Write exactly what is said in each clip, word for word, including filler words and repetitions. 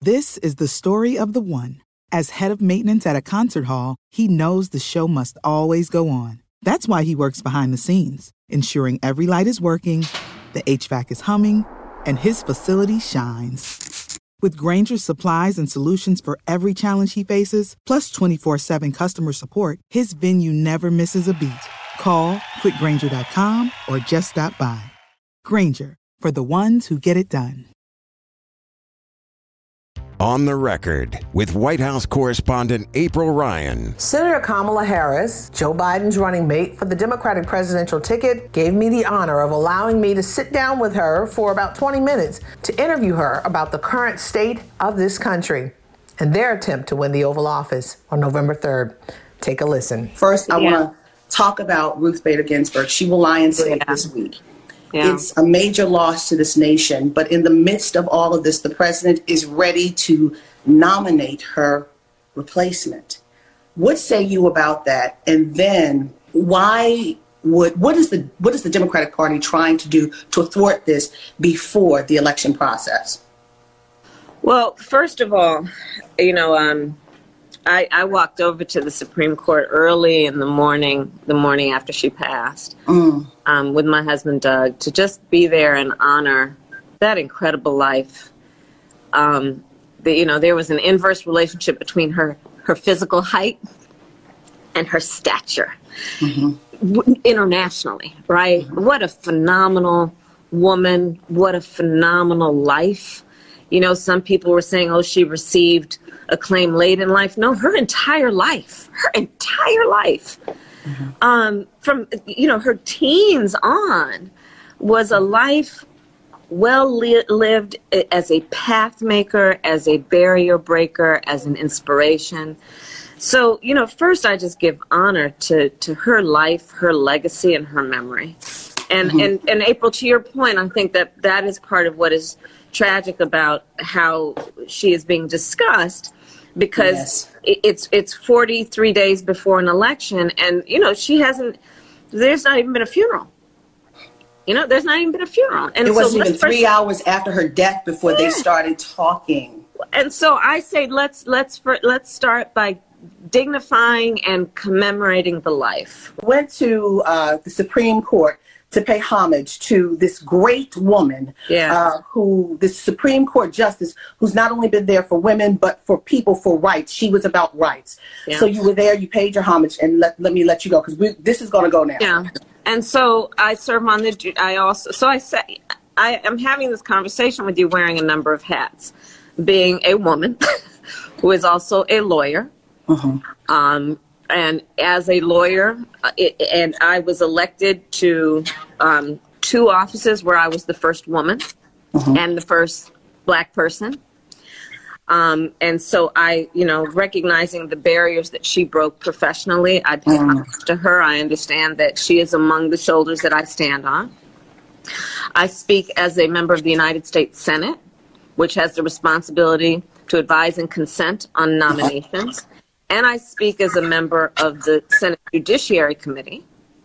This is the story of the one. As head of maintenance at a concert hall, he knows the show must always go on. That's why he works behind the scenes, ensuring every light is working, the H V A C is humming, and his facility shines. With Grainger's supplies and solutions for every challenge he faces, plus twenty-four seven customer support, his venue never misses a beat. Call quick grainger dot com or just stop by. Grainger, for the ones who get it done. On the Record with White House correspondent April Ryan. Senator Kamala Harris, Joe Biden's running mate for the Democratic presidential ticket, gave me the honor of allowing me to sit down with her for about twenty minutes to interview her about the current state of this country and their attempt to win the Oval Office on November third. Take a listen. First, I yeah. want to talk about Ruth Bader Ginsburg. She will lie and say yeah. this week. Yeah. It's a major loss to this nation, but in the midst of all of this, the president is ready to nominate her replacement. What say you about that? And then why would what is the what is the Democratic Party trying to do to thwart this before the election process? Well, first of all, you know, um, I, I walked over to the Supreme Court early in the morning, the morning after she passed, mm. um, with my husband, Doug, to just be there and honor that incredible life. Um, the, you know, there was an inverse relationship between her, her physical height and her stature mm-hmm. w- internationally, right? Mm-hmm. What a phenomenal woman. What a phenomenal life. You know, some people were saying, oh, she received acclaim late in life. No, her entire life, her entire life, mm-hmm. um, from, you know, her teens on was a life well li- lived as a path maker, as a barrier breaker, as an inspiration. So, you know, first I just give honor to, to her life, her legacy, and her memory. And, mm-hmm. and, and April, to your point, I think that that is part of what is tragic about how she is being discussed, because yes. it's it's forty-three days before an election, and you know she hasn't. There's not even been a funeral. You know, there's not even been a funeral, and it so wasn't even three hours after her death before yeah. they started talking. And so I say let's let's for, let's start by dignifying and commemorating the life. Went to uh, the Supreme Court to pay homage to this great woman, yeah. uh, who, this Supreme Court justice, who's not only been there for women, but for people, for rights. She was about rights. Yeah. So you were there, you paid your homage, and let, let me let you go, because this is going to go now. Yeah. And so I serve on the, I also, so I say, I am having this conversation with you wearing a number of hats, being a woman who is also a lawyer. Mm-hmm. Um, And as a lawyer, it, and I was elected to um, two offices where I was the first woman mm-hmm. and the first black person. Um, and so I, you know, recognizing the barriers that she broke professionally, I pay homage mm-hmm. to her. I understand that she is among the shoulders that I stand on. I speak as a member of the United States Senate, which has the responsibility to advise and consent on nominations. And I speak as a member of the Senate Judiciary Committee.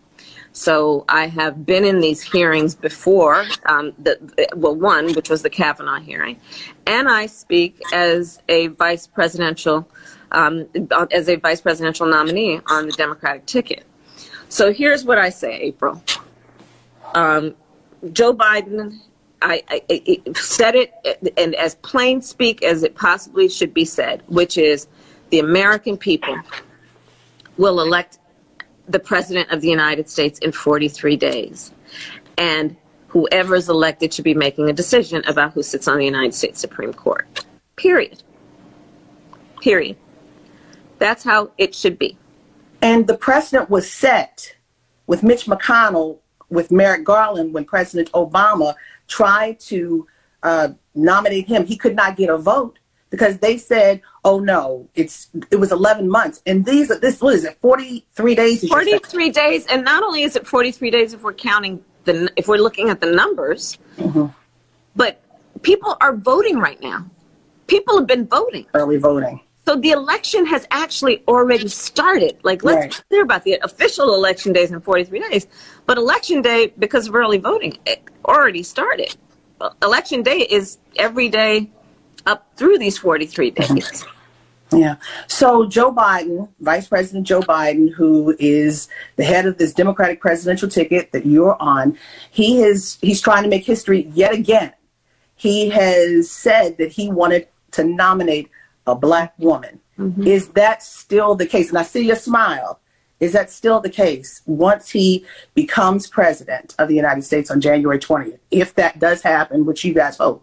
So I have been in these hearings before, um, the, well, one, which was the Kavanaugh hearing. And I speak as a vice presidential, um, as a vice presidential nominee on the Democratic ticket. So here's what I say, April. Um, Joe Biden, I, I, I said it, and as plain speak as it possibly should be said, which is, the American people will elect the President of the United States in forty-three days. And whoever is elected should be making a decision about who sits on the United States Supreme Court. Period. Period. That's how it should be. And the precedent was set with Mitch McConnell, with Merrick Garland, when President Obama tried to uh, nominate him. He could not get a vote, because they said, oh, no, it's it was eleven months. And these, this, what is it, forty-three days? forty-three days. And not only is it forty-three days if we're counting, the if we're looking at the numbers, mm-hmm. but people are voting right now. People have been voting. Early voting. So the election has actually already started. Like, let's right. be clear about the official election days in forty-three days. But election day, because of early voting, it already started. Election day is every day up through these forty-three days. Yeah. So Joe Biden, Vice President Joe Biden, who is the head of this Democratic presidential ticket that you're on, he has he's trying to make history yet again. He has said that he wanted to nominate a black woman. Mm-hmm. Is that still the case? And I see your smile. Is that still the case once he becomes president of the United States on January twentieth? If that does happen, which you guys hope.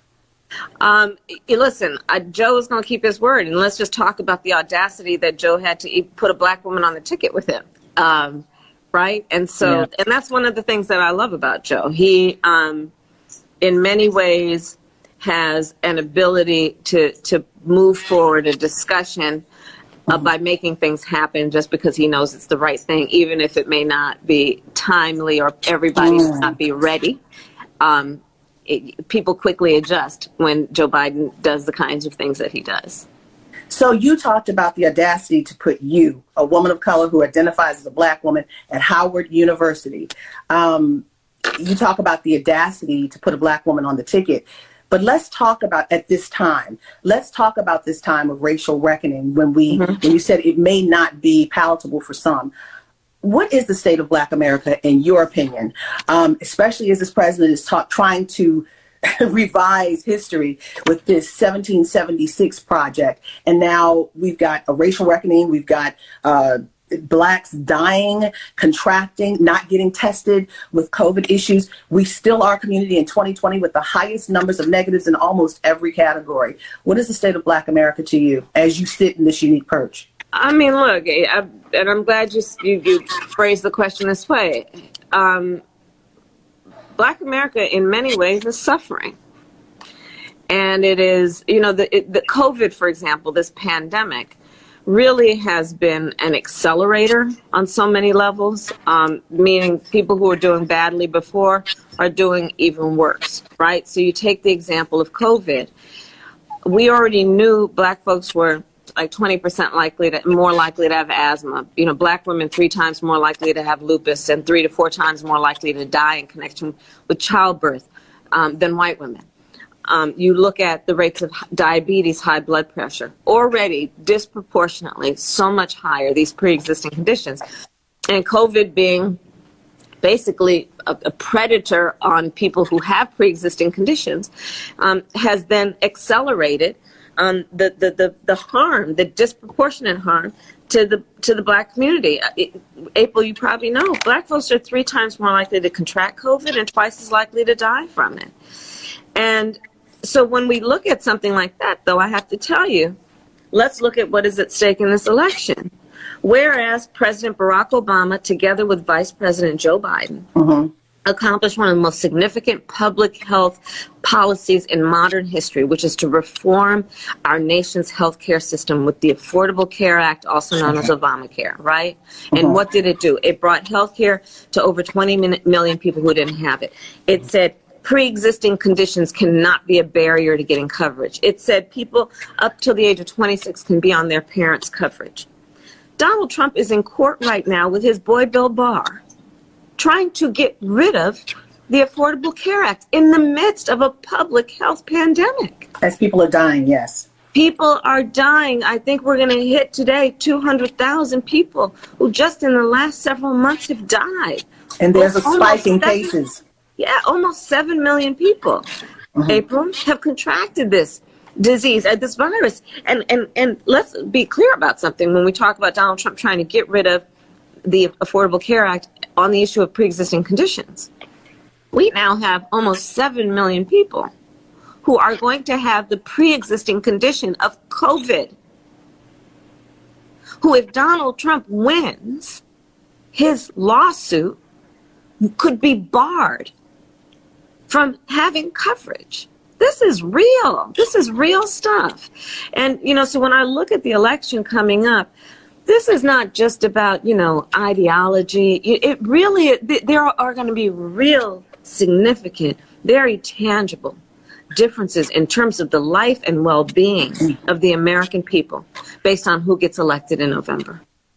Um, listen, uh, Joe is going to keep his word, and let's just talk about the audacity that Joe had to put a black woman on the ticket with him, um, right? And so, yeah. and that's one of the things that I love about Joe. He, um, in many ways, has an ability to to move forward a discussion uh, by making things happen just because he knows it's the right thing, even if it may not be timely or everybody may mm. not be ready. Um, It, people quickly adjust when Joe Biden does the kinds of things that he does. So you talked about the audacity to put you, a woman of color who identifies as a black woman, at Howard University. Um, you talk about the audacity to put a black woman on the ticket. But let's talk about at this time. Let's talk about this time of racial reckoning when we, mm-hmm. when you said it may not be palatable for some. What is the state of black America, in your opinion, um, especially as this president is ta- trying to revise history with this seventeen seventy-six project? And now we've got a racial reckoning. We've got uh, blacks dying, contracting, not getting tested with COVID issues. We still are a community in twenty twenty with the highest numbers of negatives in almost every category. What is the state of black America to you as you sit in this unique perch? I mean, look, I, and I'm glad you, you, you phrased the question this way. Um, Black America, in many ways, is suffering. And it is, you know, the, it, the COVID, for example, this pandemic, really has been an accelerator on so many levels, um, meaning people who were doing badly before are doing even worse, right? So you take the example of COVID. We already knew black folks were like twenty percent likely to, more likely to have asthma. You know, black women three times more likely to have lupus and three to four times more likely to die in connection with childbirth um, than white women. Um, you look at the rates of diabetes, high blood pressure, already disproportionately so much higher, these pre-existing conditions. And COVID being basically a, a predator on people who have pre-existing conditions um, has then accelerated Um, the, the, the, the harm, the disproportionate harm to the to the black community. It, April, you probably know, black folks are three times more likely to contract COVID and twice as likely to die from it. And so when we look at something like that, though, I have to tell you, let's look at what is at stake in this election. Whereas President Barack Obama, together with Vice President Joe Biden, mm-hmm. accomplished one of the most significant public health policies in modern history, which is to reform our nation's health care system with the Affordable Care Act, also known as Obamacare, right? And uh-huh. what did it do? It brought health care to over twenty million people who didn't have it. It said pre-existing conditions cannot be a barrier to getting coverage. It said people up till the age of twenty-six can be on their parents' coverage. Donald Trump is in court right now with his boy Bill Barr, trying to get rid of the Affordable Care Act in the midst of a public health pandemic. As people are dying, yes. People are dying. I think we're going to hit today two hundred thousand people who just in the last several months have died. And there's a spike in cases. Yeah, almost seven million people, mm-hmm. April, have contracted this disease, uh, this virus. And, and, and let's be clear about something when we talk about Donald Trump trying to get rid of the Affordable Care Act on the issue of pre-existing conditions. We now have almost seven million people who are going to have the pre-existing condition of COVID, who, if Donald Trump wins, his lawsuit could be barred from having coverage. This is real. This is real stuff. And, you know, so when I look at the election coming up, this is not just about, you know, ideology. It really, there are going to be real, significant, very tangible differences in terms of the life and well-being of the American people based on who gets elected in November.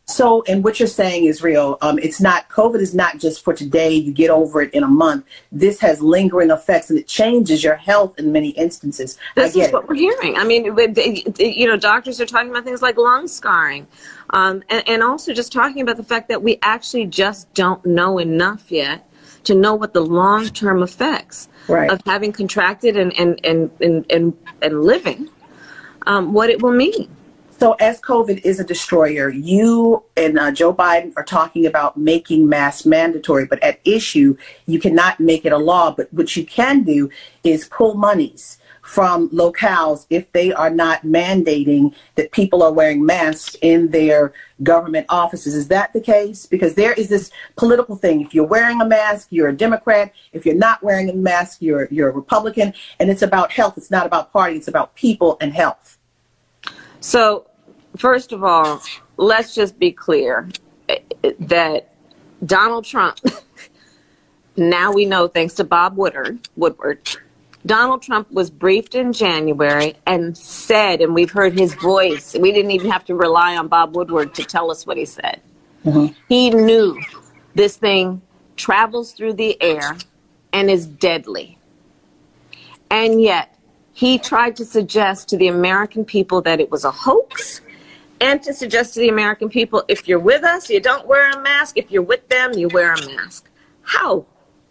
So, and what you're saying is real. Um, it's not, COVID is not just for today, you get over it in a month. This has lingering effects and it changes your health in many instances. This I get is what it. we're hearing. I mean, you know, doctors are talking about things like lung scarring. Um, and, and also just talking about the fact that we actually just don't know enough yet to know what the long-term effects right. of having contracted and, and, and, and, and, and living, um, what it will mean. So as COVID is a destroyer, you and uh, Joe Biden are talking about making masks mandatory, but at issue, you cannot make it a law. But what you can do is pull monies from locales if they are not mandating that people are wearing masks in their government offices. Is that the case? Because there is this political thing. If you're wearing a mask, you're a Democrat. If you're not wearing a mask, you're, you're a Republican. And it's about health. It's not about party. It's about people and health. So, first of all, let's just be clear that Donald Trump, now we know thanks to Bob Woodward, Woodward, Donald Trump was briefed in January and said, and we've heard his voice, we didn't even have to rely on Bob Woodward to tell us what he said. Mm-hmm. He knew this thing travels through the air and is deadly. And yet, he tried to suggest to the American people that it was a hoax, and to suggest to the American people, if you're with us, you don't wear a mask. If you're with them, you wear a mask. How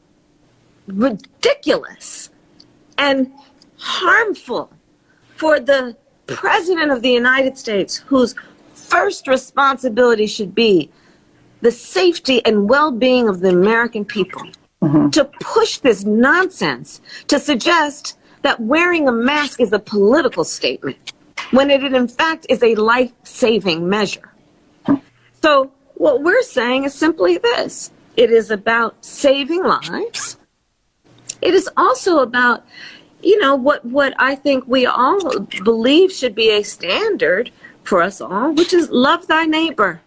ridiculous and harmful for the President of the United States, whose first responsibility should be the safety and well-being of the American people, mm-hmm. to push this nonsense, to suggest that wearing a mask is a political statement, when it in fact is a life-saving measure. So what we're saying is simply this. It is about saving lives. It is also about, you know, what, what I think we all believe should be a standard for us all, which is love thy neighbor.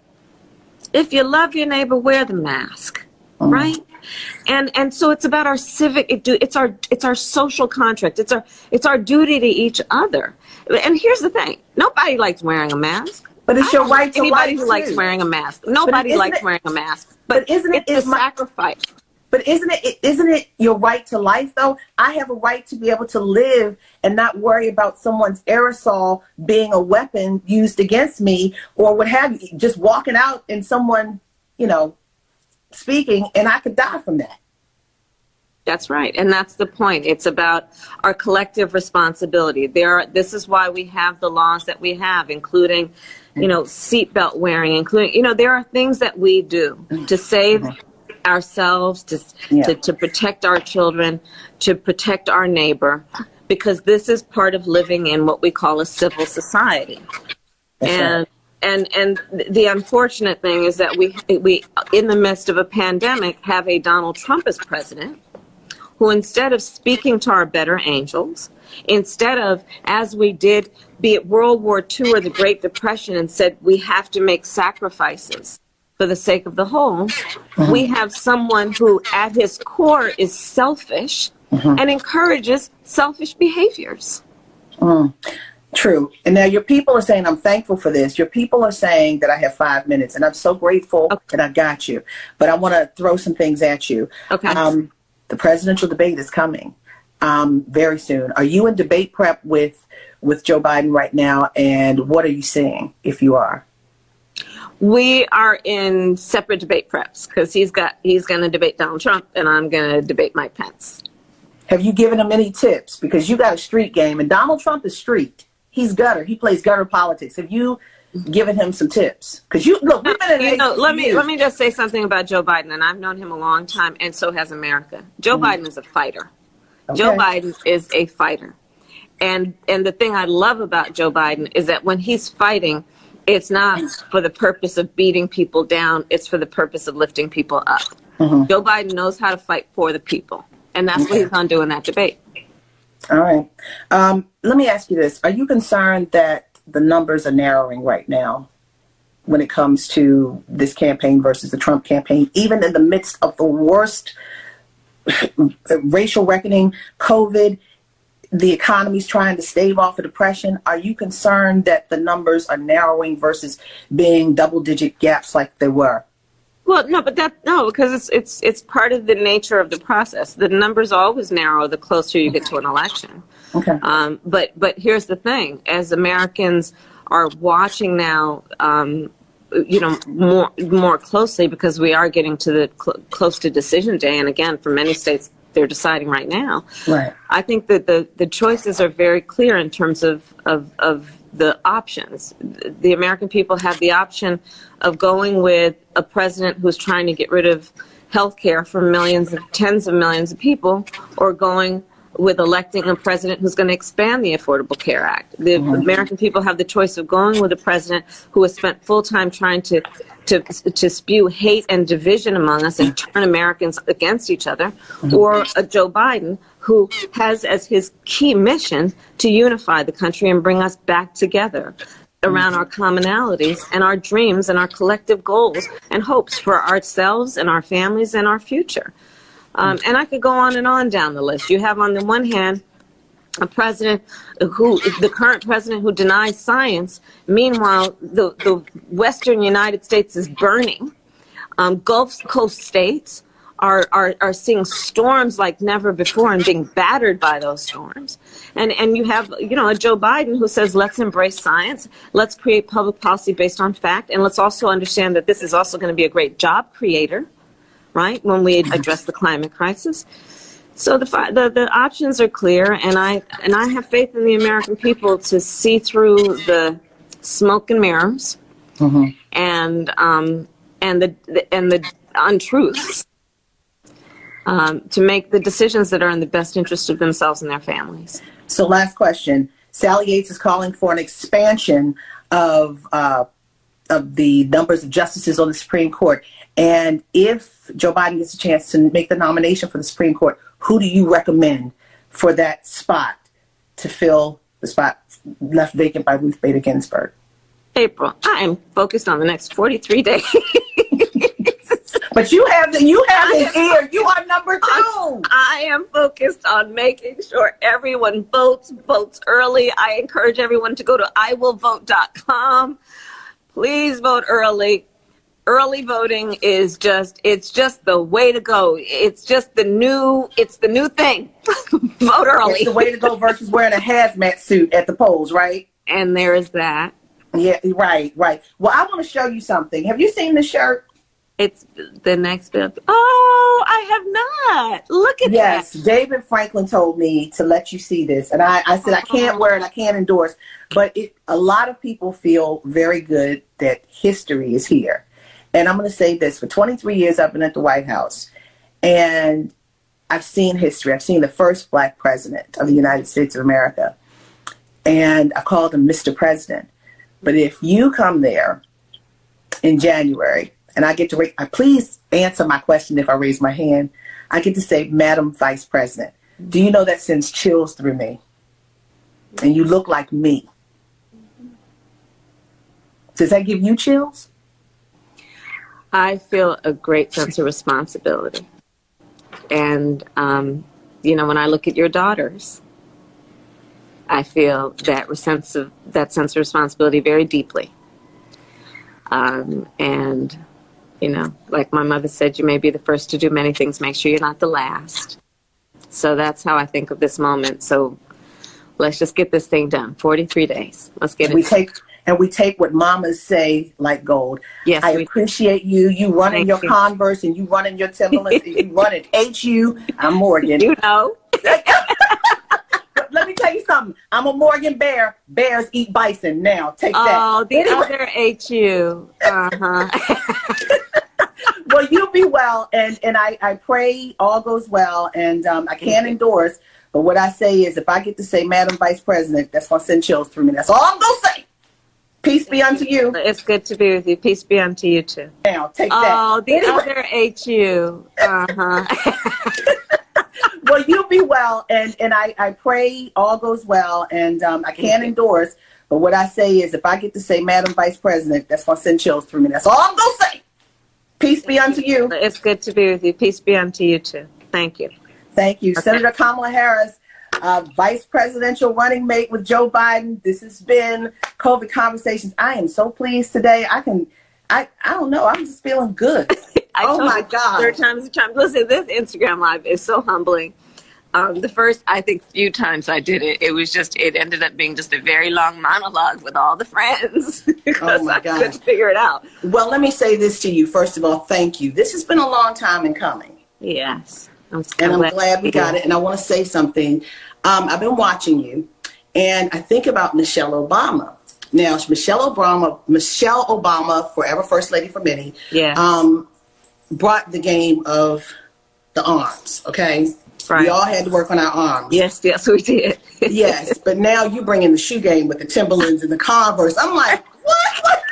If you love your neighbor, wear the mask, mm. right? And and so it's about our civic, it do, it's our it's our social contract. It's our it's our duty to each other. And here's the thing: nobody likes wearing a mask. But it's your right to anybody life who likes too. wearing a mask. Nobody likes it, wearing a mask. But, but isn't it it's is a my, sacrifice? But isn't it isn't it your right to life though? I have a right to be able to live and not worry about someone's aerosol being a weapon used against me or what have you. Just walking out and someone, you know, speaking, and I could die from that. That's right. And that's the point. It's about our collective responsibility. There are, this is why we have the laws that we have, including, you know, seatbelt wearing, including, you know, there are things that we do to save ourselves, to, yeah. to, to protect our children, to protect our neighbor, because this is part of living in what we call a civil society. That's and right. And and the unfortunate thing is that we we in the midst of a pandemic have a Donald Trump as president, who instead of speaking to our better angels, instead of, as we did, be it World War Two or the Great Depression, and said we have to make sacrifices for the sake of the whole, mm-hmm. we have someone who at his core is selfish mm-hmm. and encourages selfish behaviors. Mm. True. And now your people are saying, I'm thankful for this. Your people are saying that I have five minutes, and I'm so grateful okay. that I got you. But I want to throw some things at you. Okay. Um, the presidential debate is coming um, very soon. Are you in debate prep with, with Joe Biden right now? And what are you saying if you are? We are in separate debate preps because he's got he's going to debate Donald Trump, and I'm going to debate Mike Pence. Have you given him any tips? Because you got a street game, and Donald Trump is street. He's gutter. He plays gutter politics. Have you given him some tips? Because you look, we've been in you know, let me years. let me just say something about Joe Biden, and I've known him a long time, and so has America. Joe mm-hmm. Biden is a fighter. Okay. Joe Biden is a fighter, and and the thing I love about Joe Biden is that when he's fighting, it's not for the purpose of beating people down. It's for the purpose of lifting people up. Mm-hmm. Joe Biden knows how to fight for the people, and that's what he's going to do in that debate. All right. Um, let me ask you this. Are you concerned that the numbers are narrowing right now when it comes to this campaign versus the Trump campaign, even in the midst of the worst racial reckoning, COVID? the economy's trying to stave off a depression. Are you concerned that the numbers are narrowing versus being double-digit gaps like they were? Well, no, but that no, because it's it's it's part of the nature of the process. The numbers always narrow the closer you get to an election. Okay. Um, but but here's the thing: as Americans are watching now, um, you know, more more closely, because we are getting to the cl- close to decision day, and again, for many states, they're deciding right now. Right. I think that the the choices are very clear in terms of of of the options. The American people have the option of going with a president who's trying to get rid of health care for millions of tens of millions of people, or going with electing a president who's going to expand the Affordable Care Act. The mm-hmm. American people have the choice of going with a president who has spent full time trying to to to spew hate and division among us and turn Americans against each other, mm-hmm. or a Joe Biden who has as his key mission to unify the country and bring us back together around our commonalities and our dreams and our collective goals and hopes for ourselves and our families and our future. Um, and I could go on and on down the list. You have on the one hand a president who, the current president who denies science. Meanwhile, the, the Western United States is burning. Um, Gulf Coast states are, are, are seeing storms like never before and being battered by those storms. And, and you have, you know, a Joe Biden who says, let's embrace science, let's create public policy based on fact, and let's also understand that this is also going to be a great job creator, right, when we address the climate crisis. So the, the the options are clear, and I and I have faith in the American people to see through the smoke and mirrors, mm-hmm. and um and the, the and the untruths, um, to make the decisions that are in the best interest of themselves and their families. So, last question: Sally Yates is calling for an expansion of uh, of the numbers of justices on the Supreme Court. And if Joe Biden gets a chance to make the nomination for the Supreme Court, who do you recommend for that spot to fill the spot left vacant by Ruth Bader Ginsburg? April, I am focused on the next forty-three days. But you have the, you have his ear. You are number two. I am focused on making sure everyone votes, votes early. I encourage everyone to go to I will vote dot com. Please vote early. Early voting is just, it's just the way to go. It's just the new, it's the new thing. Vote early. It's the way to go versus wearing a hazmat suit at the polls, right? And there is that. Yeah, right, right. Well, I want to show you something. Have you seen the shirt? It's the next bill. Oh, I have not. Look at yes, that. Yes, David Franklin told me to let you see this. And I, I said, I can't wear it. I can't endorse. But it, a lot of people feel very good that history is here. And I'm going to say this, for twenty-three years I've been at the White House, and I've seen history. I've seen the first black president of the United States of America, and I called him Mister President. But if you come there in January, and I get to raise, please answer my question if I raise my hand, I get to say, Madam Vice President. Do you know that sends chills through me? And you look like me. Does that give you chills? I feel a great sense of responsibility. And, um, you know, when I look at your daughters, I feel that sense of, that sense of responsibility very deeply. Um, and, you know, like my mother said, you may be the first to do many things. Make sure you're not the last. So that's how I think of this moment. So let's just get this thing done. forty-three days. Let's get it we done. Take- And we take what mamas say like gold. Yes, I appreciate you. You running your you. Converse and you running your Timberlands and you running H U. I'm Morgan. You know. Let me tell you something. I'm a Morgan Bear. Bears eat bison. Now, take that. Oh, the anyway. Other H U. Uh-huh. Well, you be well. And, and I, I pray all goes well. And um, I can't endorse. But what I say is if I get to say Madam Vice President, that's going to send chills through me. That's all I'm going to say. Peace be unto you. It's good to be with you. Peace be unto you, too. Now, take oh, that. Oh, the anyway. Other H U. Uh-huh. Well, you be well. And, and I, I pray all goes well. And um, I can't endorse. But what I say is if I get to say Madam Vice President, that's going to send chills through me. That's all I'm going to say. Peace be unto you. It's good to be with you. Peace be unto you, too. Thank you. Thank you. Okay. Senator Kamala Harris, uh, vice presidential running mate with Joe Biden. This has been COVID Conversations. I am so pleased today. I can, I, I don't know. I'm just feeling good. Oh my God. Third time's a charm. Listen, this Instagram Live is so humbling. Um, the first, I think, few times I did it, it was just, it ended up being just a very long monologue with all the friends because oh my I God. couldn't figure it out. Well, let me say this to you. First of all, thank you. This has been a long time in coming. Yes. I'm so and I'm glad, glad we got it. And I want to say something. Um, I've been watching you, and I think about Michelle Obama. Now, Michelle Obama, Michelle Obama, forever First Lady for many, yeah. um, brought the game of the arms, okay? Right. We all had to work on our arms. Yes, yes, we did. Yes, but now you bring in the shoe game with the Timberlands and the Converse. I'm like, what?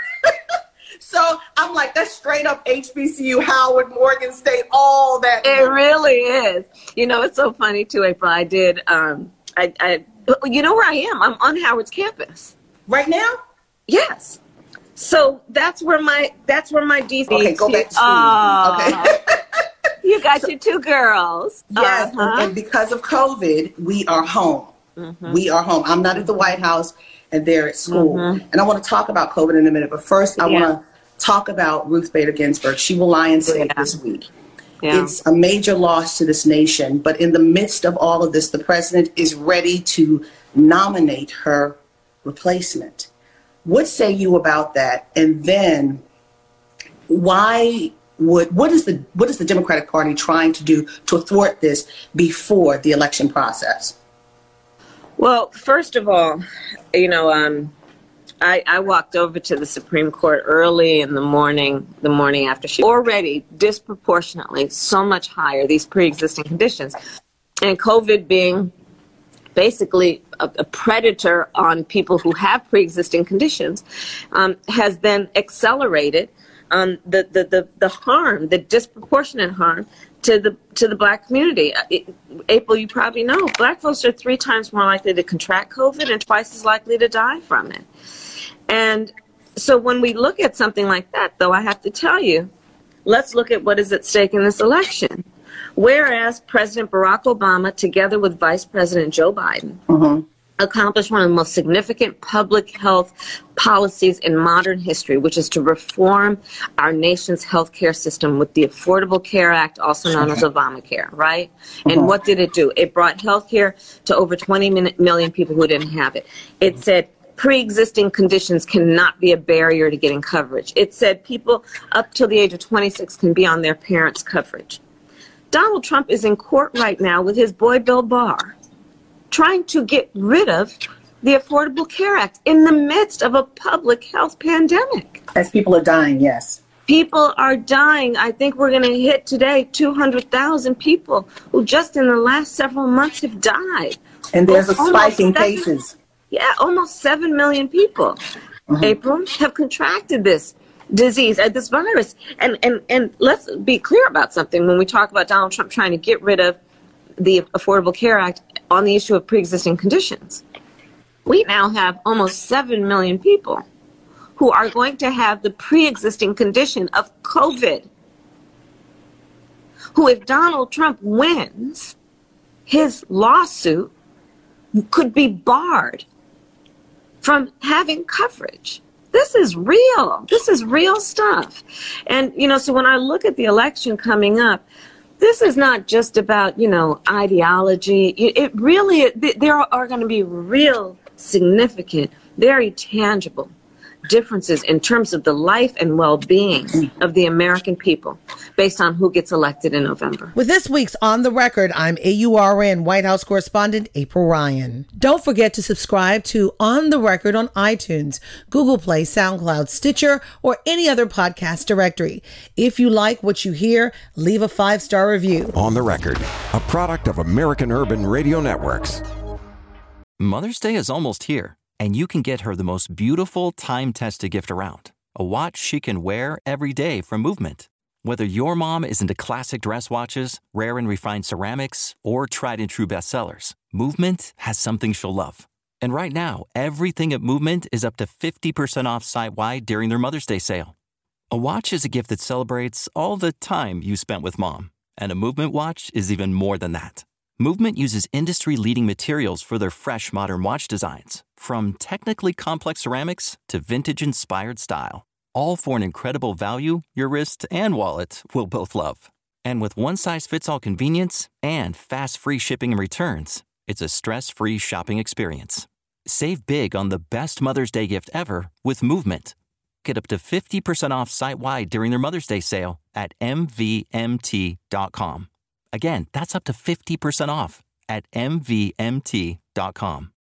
So I'm like, that's straight up H B C U, Howard, Morgan State, all that. It really is. You know, it's so funny too, April. I did, um, I, I, you know where I am? I'm on Howard's campus. Right now? Yes. So that's where my, that's where my D C. Okay, go back to school. Oh. Okay. You got so, your two girls. Yes, uh-huh. and because of COVID, we are home. Mm-hmm. We are home. I'm not at the White House, and they're at school. Mm-hmm. And I want to talk about COVID in a minute, but first I yeah. want to talk about Ruth Bader Ginsburg. She will lie in state yeah. this week. Yeah. It's a major loss to this nation, but in the midst of all of this, the president is ready to nominate her replacement. What say you about that? And then why... What, what is the what is the Democratic Party trying to do to thwart this before the election process? Well, first of all, you know, um, I, I walked over to the Supreme Court early in the morning, the morning after she already disproportionately so much higher, these pre-existing conditions. And COVID being basically a, a predator on people who have pre-existing conditions um, has then accelerated Um, the, the, the, the harm, the disproportionate harm to the to the black community. It, April, you probably know, black folks are three times more likely to contract COVID and twice as likely to die from it. And so when we look at something like that, though, I have to tell you, let's look at what is at stake in this election. Whereas President Barack Obama, together with Vice President Joe Biden, mm-hmm. accomplished one of the most significant public health policies in modern history, which is to reform our nation's health care system with the Affordable Care Act, also known as Obamacare, right? Mm-hmm. And what did it do? It brought health care to over twenty million people who didn't have it. It said pre-existing conditions cannot be a barrier to getting coverage. It said people up till the age of twenty-six can be on their parents' coverage. Donald Trump is in court right now with his boy Bill Barr, trying to get rid of the Affordable Care Act in the midst of a public health pandemic. As people are dying, yes. People are dying. I think we're going to hit today two hundred thousand people who just in the last several months have died. And there's a spike in seven, cases. Yeah, almost seven million people, mm-hmm. April, have contracted this disease, uh, this virus. And, and, and let's be clear about something when we talk about Donald Trump trying to get rid of the Affordable Care Act on the issue of pre-existing conditions. We now have almost seven million people who are going to have the pre-existing condition of COVID, who, if Donald Trump wins, his lawsuit could be barred from having coverage. This is real. This is real stuff. And, you know, so when I look at the election coming up, this is not just about, you know, ideology. It really, there are going to be real significant, very tangible differences in terms of the life and well-being of the American people based on who gets elected in November. With this week's On the Record, I'm A U R N White House correspondent April Ryan. Don't forget to subscribe to On the Record on iTunes, Google Play, SoundCloud, Stitcher, or any other podcast directory. If you like what you hear, leave a five-star review. On the Record, a product of American Urban Radio Networks. Mother's Day is almost here, and you can get her the most beautiful time-tested gift around, a watch she can wear every day from Movement. Whether your mom is into classic dress watches, rare and refined ceramics, or tried-and-true bestsellers, Movement has something she'll love. And right now, everything at Movement is up to fifty percent off site-wide during their Mother's Day sale. A watch is a gift that celebrates all the time you spent with mom, and a Movement watch is even more than that. Movement uses industry-leading materials for their fresh modern watch designs, from technically complex ceramics to vintage-inspired style. All for an incredible value your wrist and wallet will both love. And with one-size-fits-all convenience and fast free shipping and returns, it's a stress-free shopping experience. Save big on the best Mother's Day gift ever with Movement. Get up to fifty percent off site-wide during their Mother's Day sale at M V M T dot com. Again, that's up to fifty percent off at M V M T dot com.